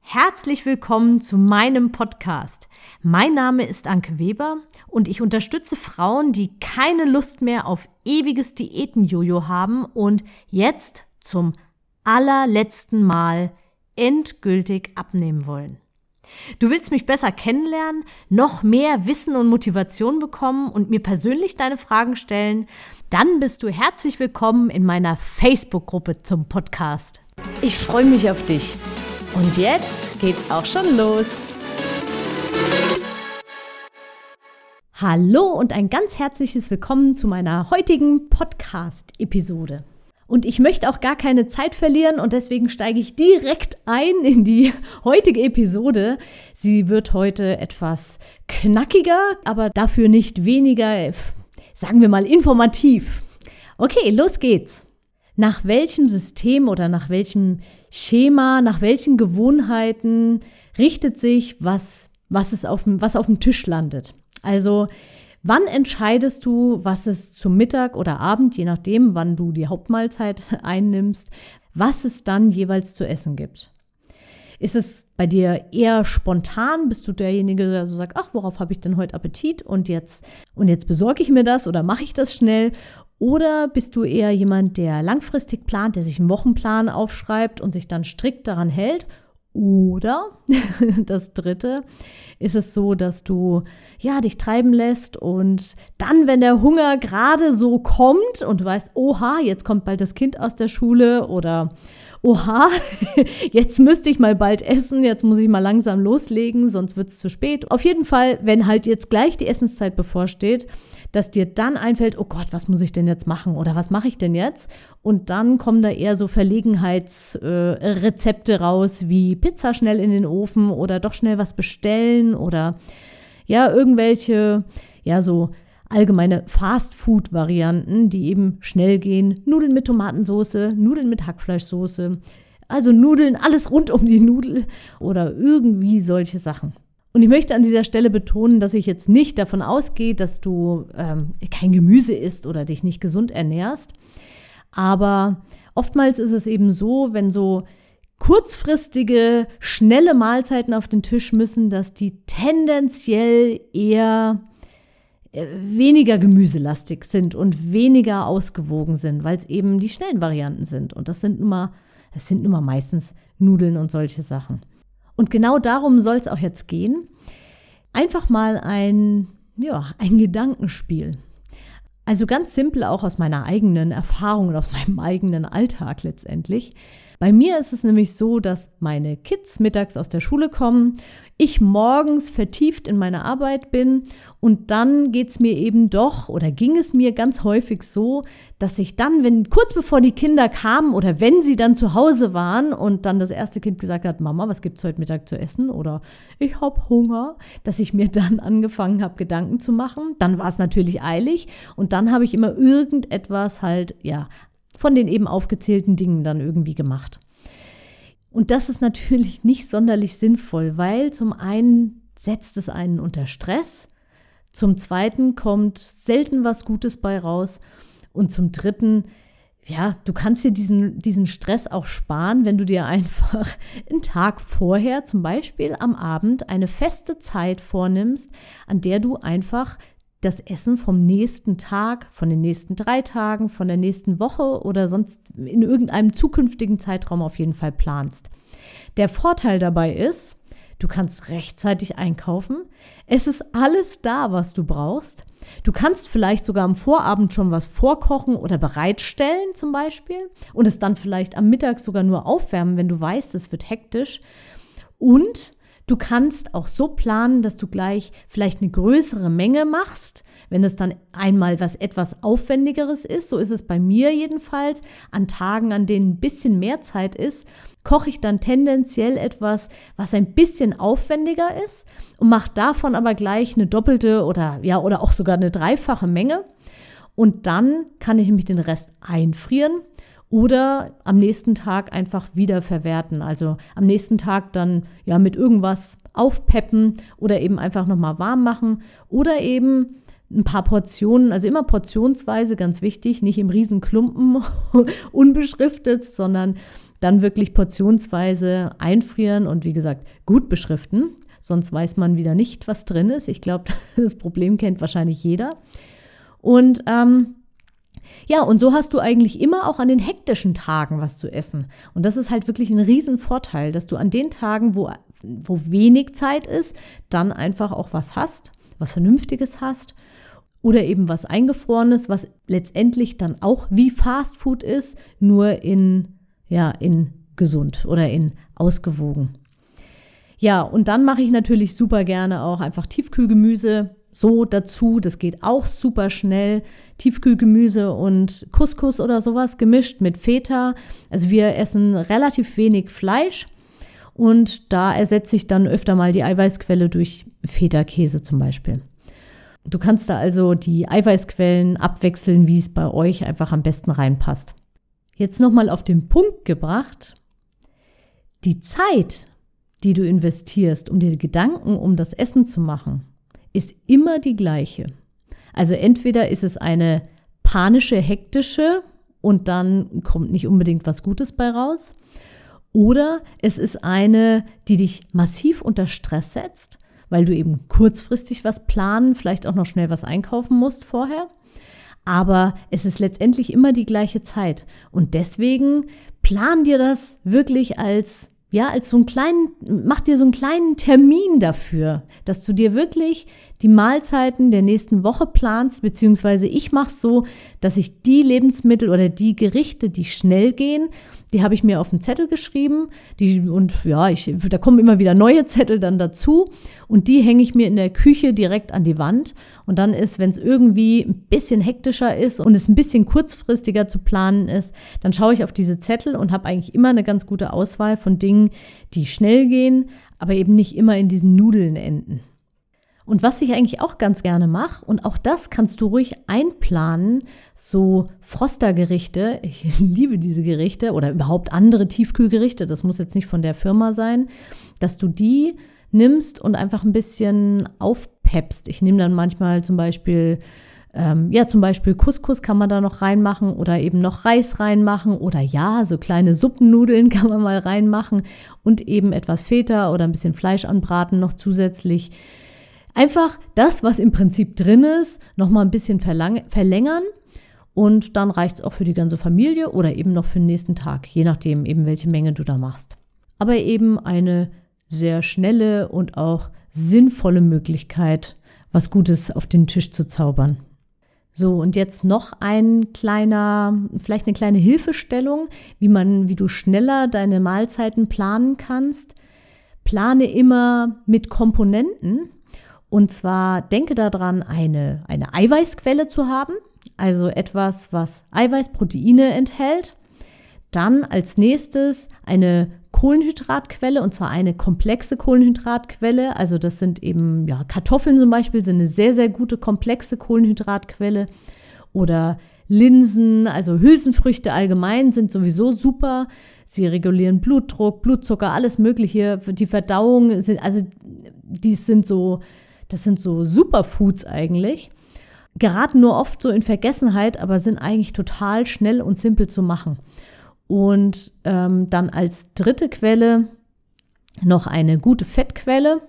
Herzlich willkommen zu meinem Podcast. Mein Name ist Anke Weber und ich unterstütze Frauen, die keine Lust mehr auf ewiges Diäten-Jojo haben und jetzt zum allerletzten Mal endgültig abnehmen wollen. Du willst mich besser kennenlernen, noch mehr Wissen und Motivation bekommen und mir persönlich deine Fragen stellen? Dann bist du herzlich willkommen in meiner Facebook-Gruppe zum Podcast. Ich freue mich auf dich. Und jetzt geht's auch schon los. Hallo und ein ganz herzliches Willkommen zu meiner heutigen Podcast-Episode. Und ich möchte auch gar keine Zeit verlieren und deswegen steige ich direkt ein in die heutige Episode. Sie wird heute etwas knackiger, aber dafür nicht weniger, sagen wir mal, informativ. Okay, los geht's. Nach welchem System oder nach welchem Schema, nach welchen Gewohnheiten richtet sich, was auf dem Tisch landet? Also, wann entscheidest du, was es zum Mittag oder Abend, je nachdem, wann du die Hauptmahlzeit einnimmst, was es dann jeweils zu essen gibt? Ist es bei dir eher spontan? Bist du derjenige, der so sagt, ach, worauf habe ich denn heute Appetit und jetzt besorge ich mir das oder mache ich das schnell? Oder bist du eher jemand, der langfristig plant, der sich einen Wochenplan aufschreibt und sich dann strikt daran hält? Oder, das Dritte, ist es so, dass du dich treiben lässt und dann, wenn der Hunger gerade so kommt und du weißt, oha, jetzt kommt bald das Kind aus der Schule oder oha, jetzt müsste ich mal bald essen, jetzt muss ich mal langsam loslegen, sonst wird es zu spät. Auf jeden Fall, wenn halt jetzt gleich die Essenszeit bevorsteht, dass dir dann einfällt, oh Gott, was muss ich denn jetzt machen oder was mache ich denn jetzt? Und dann kommen da eher so Verlegenheitsrezepte raus, wie Pizza schnell in den Ofen oder doch schnell was bestellen oder irgendwelche, so allgemeine Fast-Food-Varianten, die eben schnell gehen. Nudeln mit Tomatensauce, Nudeln mit Hackfleischsoße, also Nudeln, alles rund um die Nudel oder irgendwie solche Sachen. Und ich möchte an dieser Stelle betonen, dass ich jetzt nicht davon ausgehe, dass du kein Gemüse isst oder dich nicht gesund ernährst. Aber oftmals ist es eben so, wenn so kurzfristige, schnelle Mahlzeiten auf den Tisch müssen, dass die tendenziell eher weniger gemüselastig sind und weniger ausgewogen sind, weil es eben die schnellen Varianten sind. Und das sind nun mal meistens Nudeln und solche Sachen. Und genau darum soll es auch jetzt gehen. Einfach mal ein Gedankenspiel. Also ganz simpel auch aus meiner eigenen Erfahrung und aus meinem eigenen Alltag letztendlich. Bei mir ist es nämlich so, dass meine Kids mittags aus der Schule kommen, ich morgens vertieft in meiner Arbeit bin und dann ging es mir ganz häufig so, dass ich dann, kurz bevor die Kinder kamen oder wenn sie dann zu Hause waren und dann das erste Kind gesagt hat, Mama, was gibt's heute Mittag zu essen oder ich habe Hunger, dass ich mir dann angefangen habe, Gedanken zu machen. Dann war es natürlich eilig und dann habe ich immer irgendetwas von den eben aufgezählten Dingen dann irgendwie gemacht. Und das ist natürlich nicht sonderlich sinnvoll, weil zum einen setzt es einen unter Stress, zum zweiten kommt selten was Gutes bei raus und zum dritten, du kannst dir diesen Stress auch sparen, wenn du dir einfach einen Tag vorher, zum Beispiel am Abend, eine feste Zeit vornimmst, an der du einfach das Essen vom nächsten Tag, von den nächsten 3 Tagen, von der nächsten Woche oder sonst in irgendeinem zukünftigen Zeitraum auf jeden Fall planst. Der Vorteil dabei ist, du kannst rechtzeitig einkaufen. Es ist alles da, was du brauchst. Du kannst vielleicht sogar am Vorabend schon was vorkochen oder bereitstellen zum Beispiel und es dann vielleicht am Mittag sogar nur aufwärmen, wenn du weißt, es wird hektisch. Und du kannst auch so planen, dass du gleich vielleicht eine größere Menge machst, wenn es dann einmal was etwas Aufwendigeres ist. So ist es bei mir jedenfalls. An Tagen, an denen ein bisschen mehr Zeit ist, koche ich dann tendenziell etwas, was ein bisschen aufwendiger ist und mache davon aber gleich eine doppelte oder auch sogar eine dreifache Menge. Und dann kann ich nämlich den Rest einfrieren oder am nächsten Tag einfach wieder verwerten. Also am nächsten Tag dann mit irgendwas aufpeppen oder eben einfach nochmal warm machen oder eben ein paar Portionen, also immer portionsweise, ganz wichtig, nicht im Riesenklumpen unbeschriftet, sondern dann wirklich portionsweise einfrieren und wie gesagt gut beschriften. Sonst weiß man wieder nicht, was drin ist. Ich glaube, das Problem kennt wahrscheinlich jeder. Und und so hast du eigentlich immer auch an den hektischen Tagen was zu essen. Und das ist halt wirklich ein Riesenvorteil, dass du an den Tagen, wo wenig Zeit ist, dann einfach auch was hast, was Vernünftiges hast oder eben was Eingefrorenes, was letztendlich dann auch wie Fastfood ist, nur in gesund oder in ausgewogen. Ja, und dann mache ich natürlich super gerne auch einfach Tiefkühlgemüse so dazu. Das geht auch super schnell. Tiefkühlgemüse und Couscous oder sowas gemischt mit Feta. Also wir essen relativ wenig Fleisch und da ersetze ich dann öfter mal die Eiweißquelle durch Feta-Käse zum Beispiel. Du kannst da also die Eiweißquellen abwechseln, wie es bei euch einfach am besten reinpasst. Jetzt nochmal auf den Punkt gebracht. Die Zeit, die du investierst, um dir Gedanken um das Essen zu machen, ist immer die gleiche. Also entweder ist es eine panische, hektische und dann kommt nicht unbedingt was Gutes bei raus, oder es ist eine, die dich massiv unter Stress setzt, weil du eben kurzfristig was planen, vielleicht auch noch schnell was einkaufen musst vorher. Aber es ist letztendlich immer die gleiche Zeit. Und deswegen plan dir das wirklich mach dir so einen kleinen Termin dafür, dass du dir wirklich die Mahlzeiten der nächsten Woche planst, beziehungsweise ich mache es so, dass ich die Lebensmittel oder die Gerichte, die schnell gehen, die habe ich mir auf einen Zettel geschrieben, da kommen immer wieder neue Zettel dann dazu und die hänge ich mir in der Küche direkt an die Wand und dann ist, wenn es irgendwie ein bisschen hektischer ist und es ein bisschen kurzfristiger zu planen ist, dann schaue ich auf diese Zettel und habe eigentlich immer eine ganz gute Auswahl von Dingen, die schnell gehen, aber eben nicht immer in diesen Nudeln enden. Und was ich eigentlich auch ganz gerne mache, und auch das kannst du ruhig einplanen, so Froster-Gerichte, ich liebe diese Gerichte oder überhaupt andere Tiefkühlgerichte, das muss jetzt nicht von der Firma sein, dass du die nimmst und einfach ein bisschen aufpeppst. Ich nehme dann manchmal zum Beispiel Couscous kann man da noch reinmachen oder eben noch Reis reinmachen oder so kleine Suppennudeln kann man mal reinmachen und eben etwas Feta oder ein bisschen Fleisch anbraten noch zusätzlich. Einfach das, was im Prinzip drin ist, noch mal ein bisschen verlängern und dann reicht es auch für die ganze Familie oder eben noch für den nächsten Tag, je nachdem eben, welche Menge du da machst. Aber eben eine sehr schnelle und auch sinnvolle Möglichkeit, was Gutes auf den Tisch zu zaubern. So, und jetzt noch vielleicht eine kleine Hilfestellung, wie du schneller deine Mahlzeiten planen kannst. Plane immer mit Komponenten. Und zwar denke daran, eine Eiweißquelle zu haben, also etwas, was Eiweißproteine enthält. Dann als nächstes eine Kohlenhydratquelle, und zwar eine komplexe Kohlenhydratquelle. Also das sind eben, Kartoffeln zum Beispiel sind eine sehr, sehr gute komplexe Kohlenhydratquelle. Oder Linsen, also Hülsenfrüchte allgemein sind sowieso super. Sie regulieren Blutdruck, Blutzucker, alles Mögliche. Die Verdauung, das sind so Superfoods eigentlich. Geraten nur oft so in Vergessenheit, aber sind eigentlich total schnell und simpel zu machen. Und dann als dritte Quelle noch eine gute Fettquelle.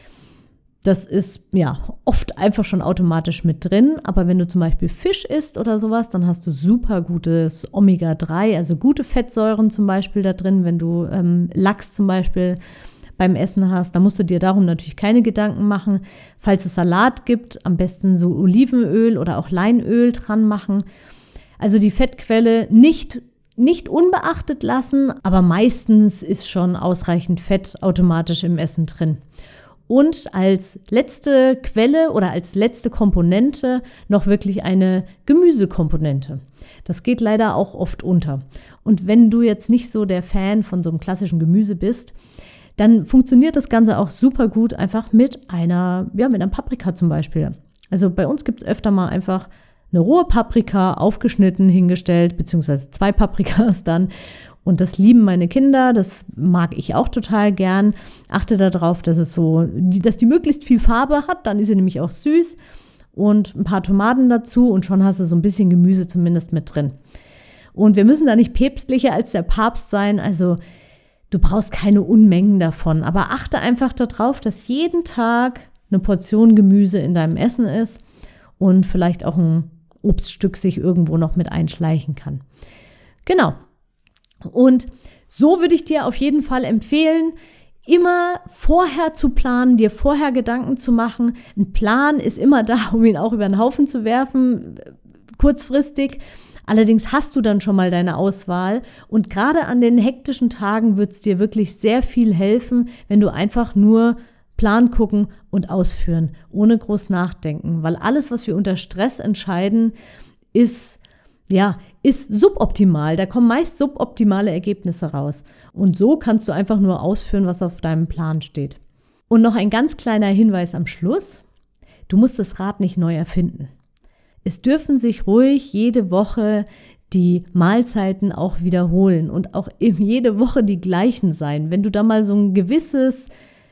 Das ist oft einfach schon automatisch mit drin. Aber wenn du zum Beispiel Fisch isst oder sowas, dann hast du super gutes Omega-3, also gute Fettsäuren zum Beispiel da drin. Wenn du Lachs zum Beispiel beim Essen hast, da musst du dir darum natürlich keine Gedanken machen. Falls es Salat gibt, am besten so Olivenöl oder auch Leinöl dran machen. Also die Fettquelle nicht unbeachtet lassen, aber meistens ist schon ausreichend Fett automatisch im Essen drin. Und als letzte Quelle oder als letzte Komponente noch wirklich eine Gemüsekomponente. Das geht leider auch oft unter. Und wenn du jetzt nicht so der Fan von so einem klassischen Gemüse bist, dann funktioniert das Ganze auch super gut einfach mit einer Paprika zum Beispiel. Also bei uns gibt es öfter mal einfach eine rohe Paprika aufgeschnitten, hingestellt, beziehungsweise 2 Paprikas dann. Und das lieben meine Kinder, das mag ich auch total gern. Achte darauf, dass die möglichst viel Farbe hat, dann ist sie nämlich auch süß. Und ein paar Tomaten dazu und schon hast du so ein bisschen Gemüse zumindest mit drin. Und wir müssen da nicht päpstlicher als der Papst sein, also du brauchst keine Unmengen davon. Aber achte einfach darauf, dass jeden Tag eine Portion Gemüse in deinem Essen ist und vielleicht auch ein Obststück sich irgendwo noch mit einschleichen kann. Genau. Und so würde ich dir auf jeden Fall empfehlen, immer vorher zu planen, dir vorher Gedanken zu machen. Ein Plan ist immer da, um ihn auch über den Haufen zu werfen, kurzfristig. Allerdings hast du dann schon mal deine Auswahl und gerade an den hektischen Tagen wird es dir wirklich sehr viel helfen, wenn du einfach nur Plan gucken und ausführen, ohne groß nachdenken, weil alles, was wir unter Stress entscheiden, ist suboptimal. Da kommen meist suboptimale Ergebnisse raus. Und so kannst du einfach nur ausführen, was auf deinem Plan steht. Und noch ein ganz kleiner Hinweis am Schluss. Du musst das Rad nicht neu erfinden. Es dürfen sich ruhig jede Woche die Mahlzeiten auch wiederholen und auch jede Woche die gleichen sein. Wenn du da mal so einen gewissen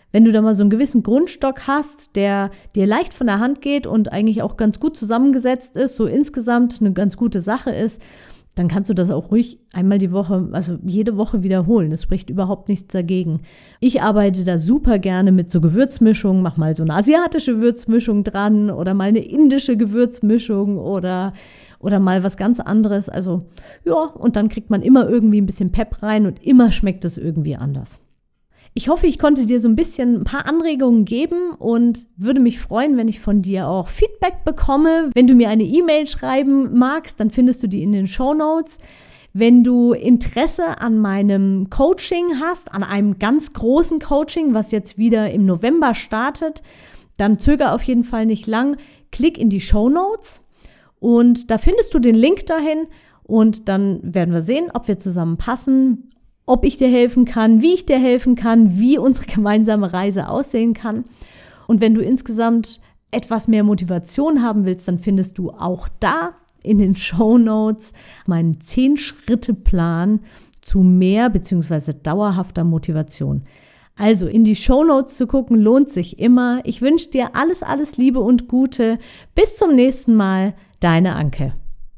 Grundstock hast, der dir leicht von der Hand geht und eigentlich auch ganz gut zusammengesetzt ist, so insgesamt eine ganz gute Sache ist, dann kannst du das auch ruhig einmal die Woche, also jede Woche wiederholen. Das spricht überhaupt nichts dagegen. Ich arbeite da super gerne mit so Gewürzmischungen, mach mal so eine asiatische Gewürzmischung dran oder mal eine indische Gewürzmischung oder mal was ganz anderes. Also ja, und dann kriegt man immer irgendwie ein bisschen Pep rein und immer schmeckt es irgendwie anders. Ich hoffe, ich konnte dir so ein bisschen ein paar Anregungen geben und würde mich freuen, wenn ich von dir auch Feedback bekomme. Wenn du mir eine E-Mail schreiben magst, dann findest du die in den Shownotes. Wenn du Interesse an meinem Coaching hast, an einem ganz großen Coaching, was jetzt wieder im November startet, dann zöger auf jeden Fall nicht lang. Klick in die Shownotes und da findest du den Link dahin und dann werden wir sehen, ob wir zusammen passen, ob ich dir helfen kann, wie ich dir helfen kann, wie unsere gemeinsame Reise aussehen kann. Und wenn du insgesamt etwas mehr Motivation haben willst, dann findest du auch da in den Shownotes meinen 10-Schritte-Plan zu mehr bzw. dauerhafter Motivation. Also in die Shownotes zu gucken, lohnt sich immer. Ich wünsche dir alles, alles Liebe und Gute. Bis zum nächsten Mal, deine Anke.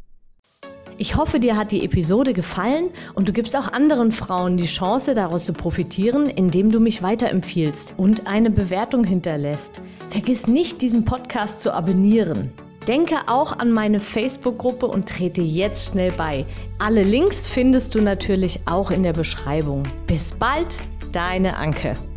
Ich hoffe, dir hat die Episode gefallen und du gibst auch anderen Frauen die Chance, daraus zu profitieren, indem du mich weiterempfiehlst und eine Bewertung hinterlässt. Vergiss nicht, diesen Podcast zu abonnieren. Denke auch an meine Facebook-Gruppe und trete jetzt schnell bei. Alle Links findest du natürlich auch in der Beschreibung. Bis bald, deine Anke.